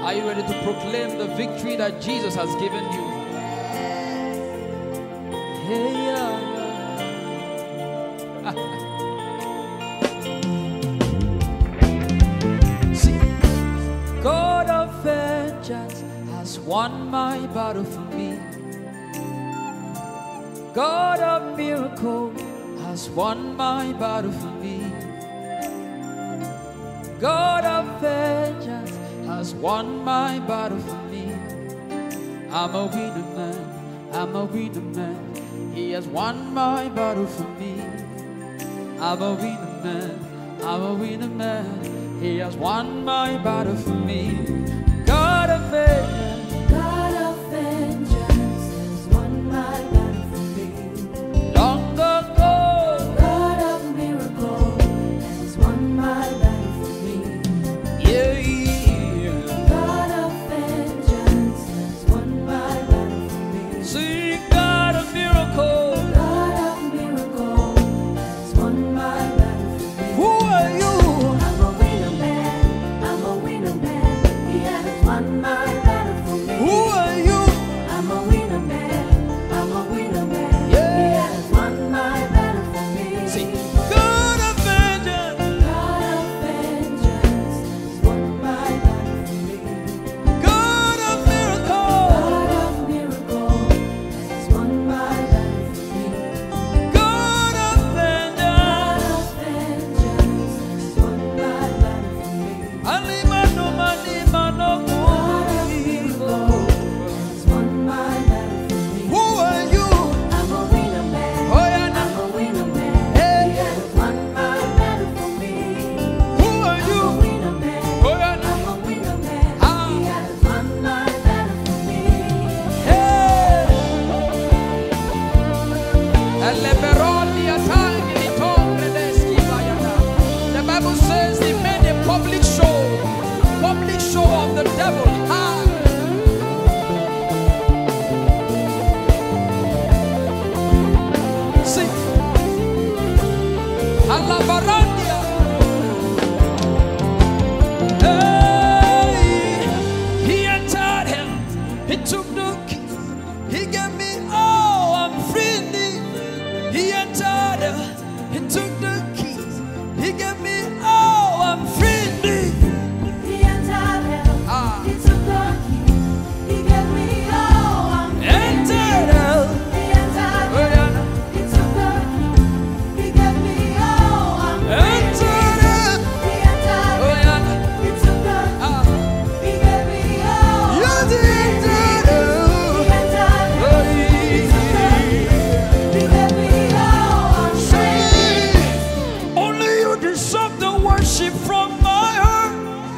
Are you ready to proclaim the victory that Jesus has given you? Hey, yeah. See, God of vengeance has won my battle for me. God of miracle has won my battle for me. God of vengeance has won my battle for me. I'm a winner man, I'm a winner man. He has won my battle for me. I'm a winner man, I'm a winner man. He has won my battle for me. God of vengeance, God of vengeance has won my battle for me. long ago, God of miracle has won my battle for me. yeah. God of vengeance has won my battle for me. Sing God of miracle. God of miracle has won my battle for me. Who are you? I'm a winner man, I'm a winner man. He has won my battle for me. Who are you? I'm a winner man, I'm a winner man. Yeah. He has won my battle for me. Sing God of vengeance. God of vengeance has won my battle for me. God of miracle. God of miracle has won my battle for me. God of God vengeance. of vengeance has won my battle for me. Alimano manimano God of miracle has won my battle for me. Who are you? I'm a winner man. Oh, yeah, I'm now. a winner man. Hey. He has won my battle for me. Who are I'm a you? winner man. Oh, yeah, now. I'm a winner man. Ah. He has won my battle for me. Hey. Eleberoni atangi litombre deski bayana. The Bible says he made a public show of the devil. Ah. See, Alabarandia. Hey, he entered him. He took the keys. He gave me all. I'm free indeed. He entered him. He took the keys. He gave me all. I'm free indeed. He entered hell. Ah. He took the key. He gave me all. I'm free. Entered hell. He entered Oh, hell. yeah. He took the key. He gave me all. I'm free. Entered hell. He entered Oh, hell. yeah. He took the key. Ah. He gave me all. You I'm did free. it. He entered hell. He took the key. He gave me all. I'm free. Only you deserve the worship from my heart.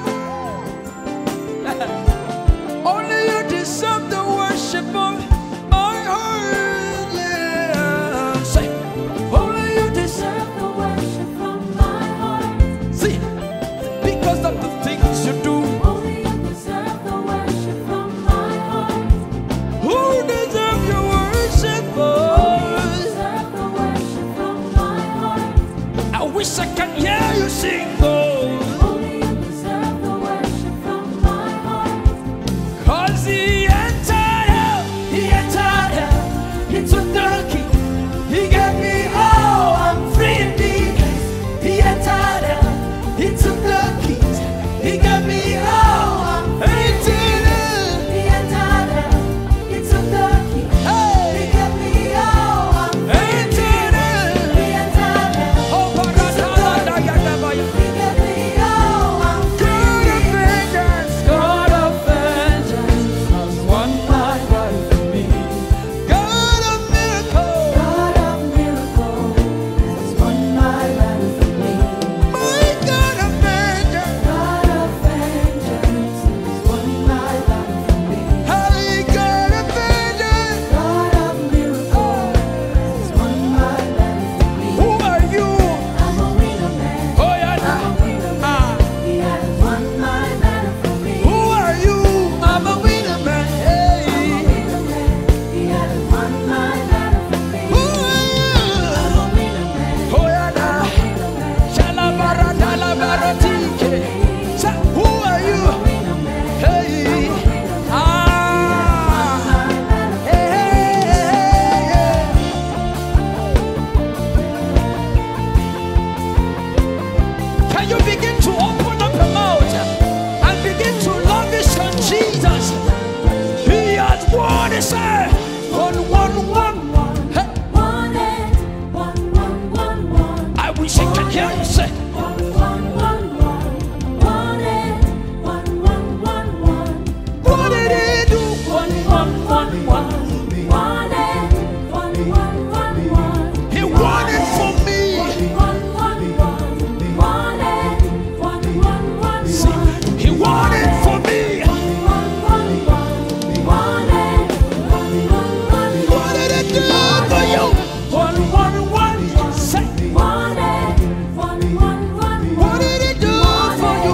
Only you deserve the worship of my heart. Yeah. Say, only you deserve. Deserve the worship from my heart. See, because of the things you do. Only you deserve the worship from my heart. Who deserve your worship? Only you Oh, deserve the worship from my heart. I wish I could hear you sing. Oh, Only you deserve the worship from my heart. 'cause he entered hell. He entered hell. He took the key. He gave me all. I'm free indeed. He entered hell. He took the keys. He gave me all. I'm entered hell. He entered hell. He took the key. Hey. He gave me all. I'm Entered hell. He entered hell. Oh, He took the key. Baradala, He gave me hear you say. What did he do? He won it for me. See, he won it for me. What did he do for you? Say. What did he do for you?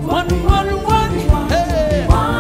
Hey.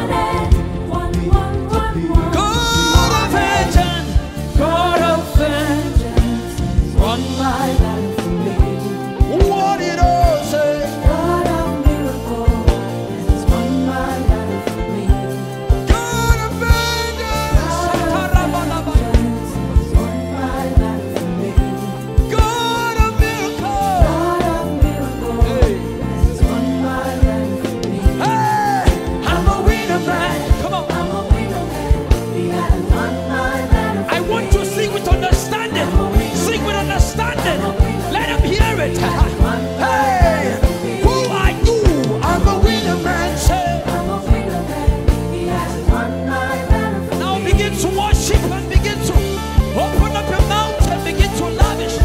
God of vengeance, God of vengeance, Won my battle for me. what did all say? God of miracles has won my battle for me. God of vengeance, God of vengeance has won my battle for me. God of miracles. God of miracles has won my battle for me. Hey, I'm a winner man. Come on. I'm a winner man. He has won my battle for I want to sing with understanding. Sing with understanding. Let him hear it. Hey, who are you? I'm a winner man. Say. I'm a winner man. He has won my battle for Now me. begin to worship and begin to open up your mouth and begin to lavish.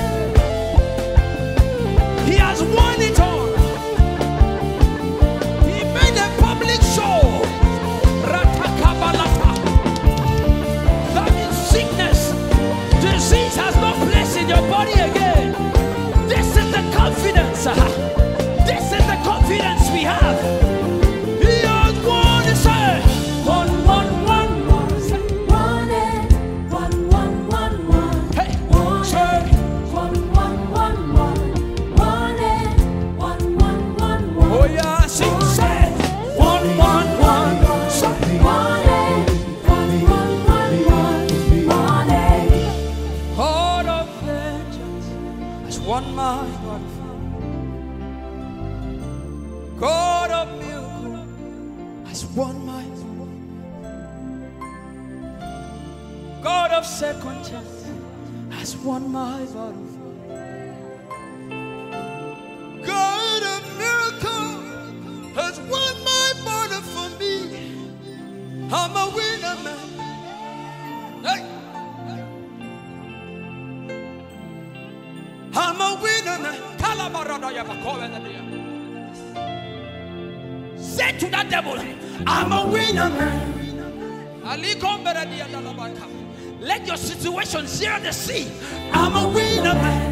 He has won it all. He made a public show. Ratakabalata. That means sickness, disease has no place in your body again. This is the confidence. This is the confidence we have. He has won it, sir. Won. Say. Hey, say. Oh yeah, sing, say. One. Say. God of vengeance has won my battle. God of miracle has won my battle. God of second chance has won my battle. God of miracle has won my battle for me. I'm a winner man. Hey. I'm a winner man. Say to that devil, I'm a winner man. Let your situation share the sea. I'm a winner man.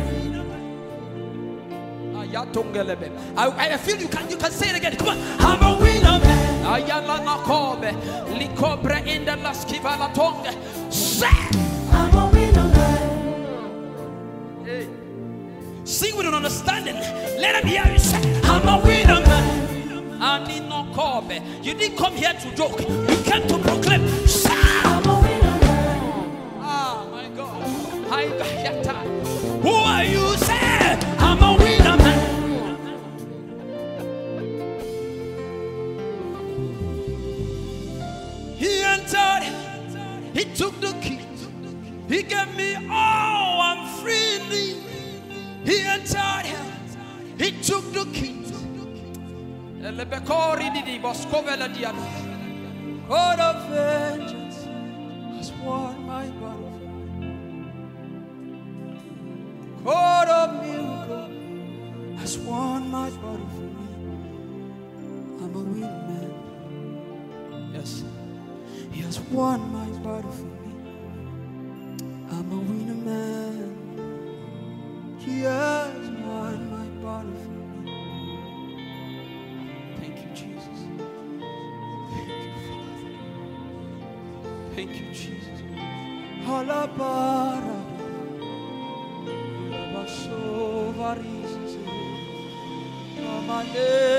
I feel you can say it again. Come on. I'm a winner man. Say. I'm a winner man. Hey. Sing with an understanding. Let him hear you say, I'm a winner man. I need no call. You didn't come here to joke. You came to proclaim. Say, I'm a winner man. ah, my God. Who are you? Say, I'm a winner man. He entered. He took the key. He gave me all. I'm free indeed. He entered. He took the key. God of vengeance has won my battle. God of miracle has won my battle for me. I'm a winner man. Yes, he has won my battle for me. I'm a winner man. He has won my battle for me. Thank you, Jesus. Thank you, Jesus. Halabara. Baso varises. Amane.